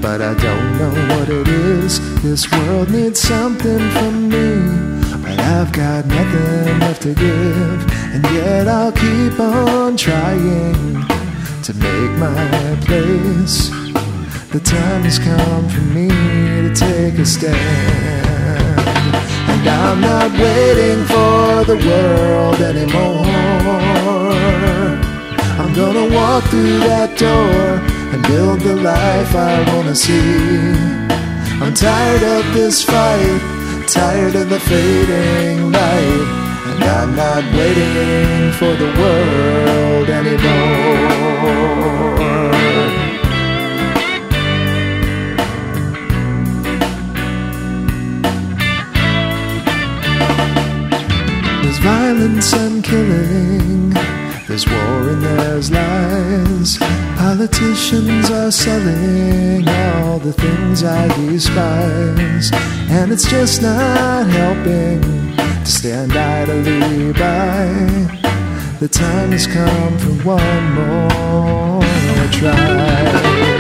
but I don't know what it is. This world needs something from me, but I've got nothing left to give. And yet I'll keep on trying to make my place. The time has come for me to take a stand. And I'm not waiting for the world anymore. I'm gonna walk through that door and build the life I wanna see. I'm tired of this fight, tired of the fading light, and I'm not waiting for the world anymore. There's violence and killing, there's war and there's lies. Politicians are selling all the things I despise, and it's just not helping to stand idly by. The time has come for one more try.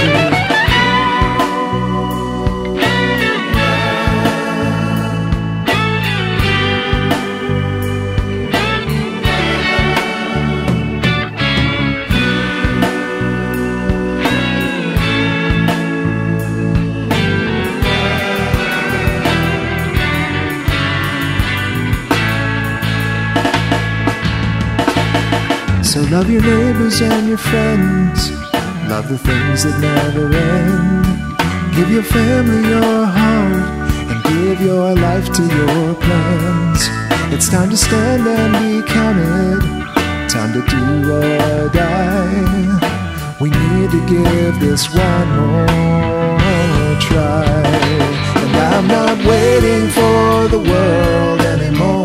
So love your neighbors and your friends, love the things that never end. Give your family your heart and give your life to your plans. It's time to stand and be counted, time to do or die. We need to give this one more try. And I'm not waiting for the world anymore.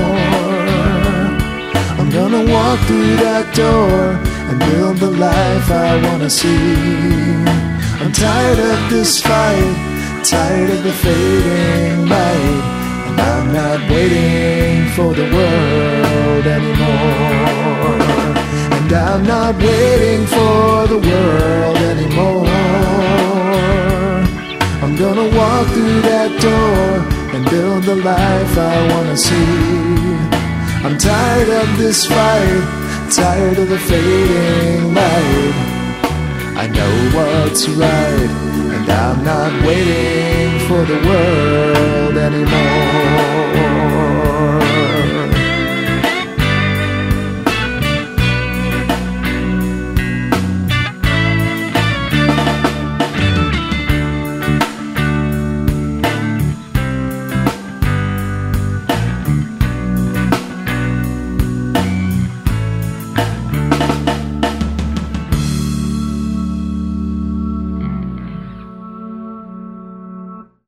I'm gonna walk through that door and build the life I wanna see. I'm tired of this fight, tired of the fading light, and I'm not waiting for the world anymore. And I'm not waiting for the world anymore. I'm gonna walk through that door and build the life I wanna see. I'm tired of this fight, tired of the fading light. I know what's right, and I'm not waiting for the world anymore.